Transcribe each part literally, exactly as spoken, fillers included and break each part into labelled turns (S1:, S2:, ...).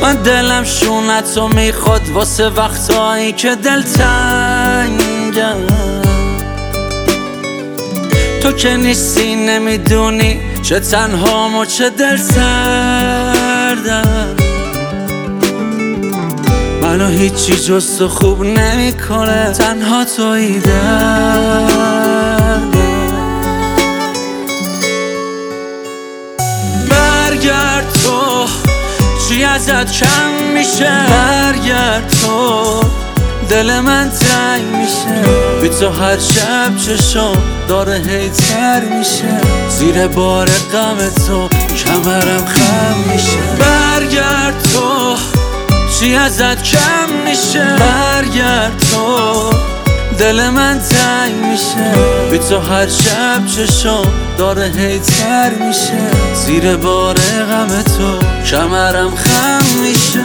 S1: من دلم شونتو میخواد واسه وقتایی که دلتنگم. تو که نیستی نمیدونی چه تنهام و چه دل سردم. منو هیچی جز تو خوب نمیکنه، تنها تویی دردم. برگرد تو، چی ازت کم میشه؟ برگرد تو، دل من تنگ میشه. بی تو هر شب چشم داره هیتر میشه. زیر بار غم تو کمرم خم میشه. برگرد تو، چی ازت کم میشه؟ برگرد تو، دل من تنگ میشه. بی تو هر شب چشم داره هیتر میشه. زیر بار غم تو کمرم خم میشه.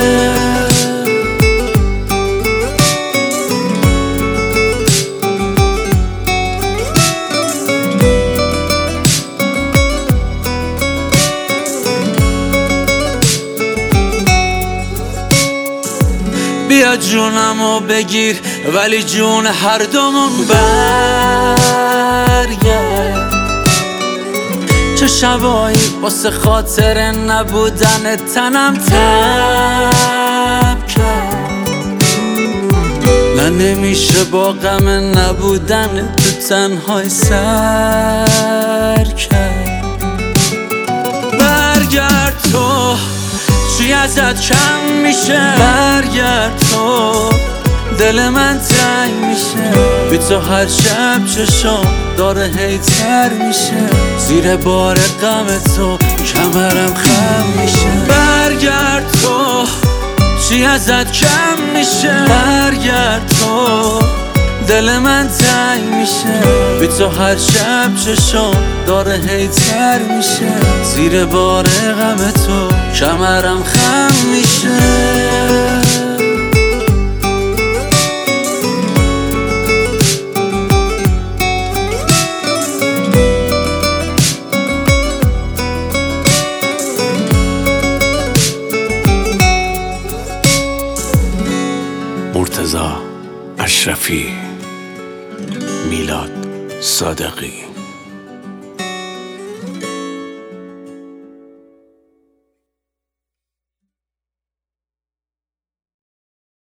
S1: بیا جونمو بگیر ولی جون هر دومون برگرد. چه شبایی واسه خاطر نبودن تنم تب کرد. نه نمیشه با غم نبودن تو تنهای سر کرد. برگرد تو، چی ازت کم میشه؟ برگرد تو، دل من تنگ میشه. بی تو هر شب چشم داره هیتر میشه. زیر بار غم تو کمرم خم میشه. برگرد تو، چی ازت کم میشه؟ برگرد تو، دل من تنگ میشه. بی تو هر شب چشم داره هیتر میشه. زیر بار غم تو کمرم خم میشه.
S2: مرتضی اشرفی، میلاد صادقی.